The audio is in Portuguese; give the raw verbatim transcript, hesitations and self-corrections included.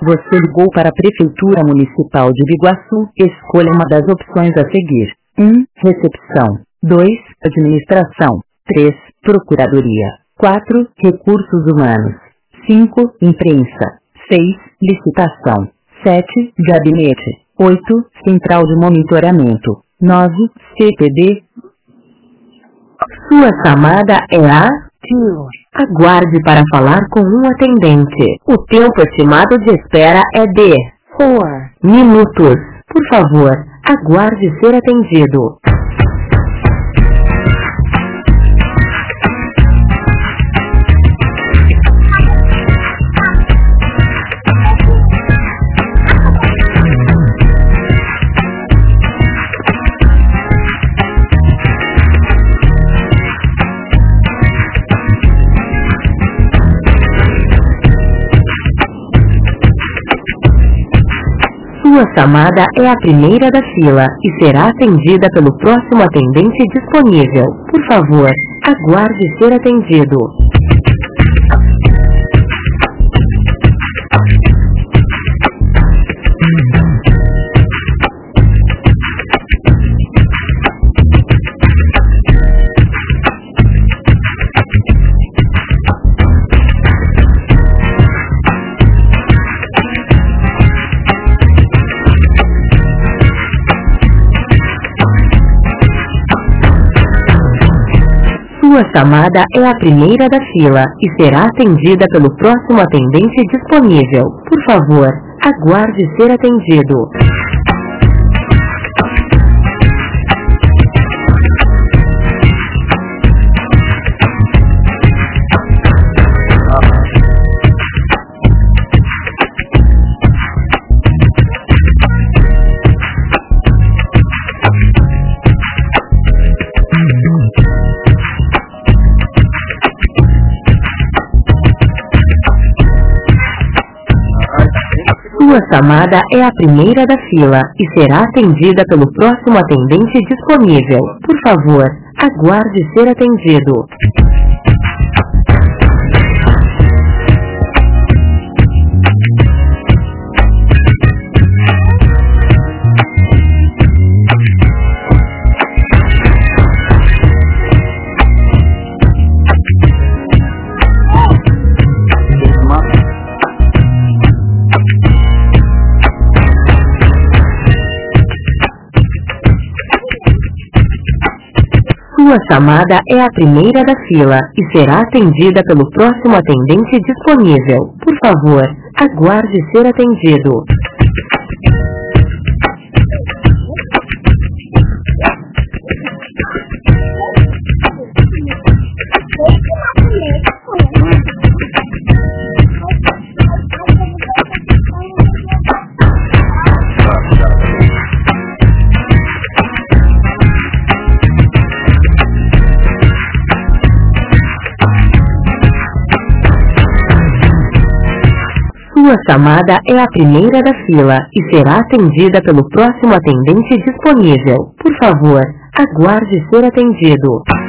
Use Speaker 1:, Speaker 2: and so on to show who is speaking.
Speaker 1: Você ligou para a Prefeitura Municipal de Biguaçu. Escolha uma das opções a seguir. um. Recepção. dois. Administração. três. Procuradoria. quatro. Recursos humanos. cinco. Imprensa. seis. Licitação. sete. Gabinete. oito. Central de monitoramento. nove. C P D.
Speaker 2: Sua chamada é a Tio. Aguarde para falar com um atendente. O tempo estimado de espera é de quatro minutos. Por favor, aguarde ser atendido. Sua chamada é a primeira da fila e será atendida pelo próximo atendente disponível. Por favor, aguarde ser atendido. Sua chamada é a primeira da fila e será atendida pelo próximo atendente disponível. Por favor, aguarde ser atendido. Sua chamada é a primeira da fila e será atendida pelo próximo atendente disponível. Por favor, aguarde ser atendido. Sua chamada é a primeira da fila e será atendida pelo próximo atendente disponível. Por favor, aguarde ser atendido. Sua chamada é a primeira da fila e será atendida pelo próximo atendente disponível. Por favor, aguarde ser atendido.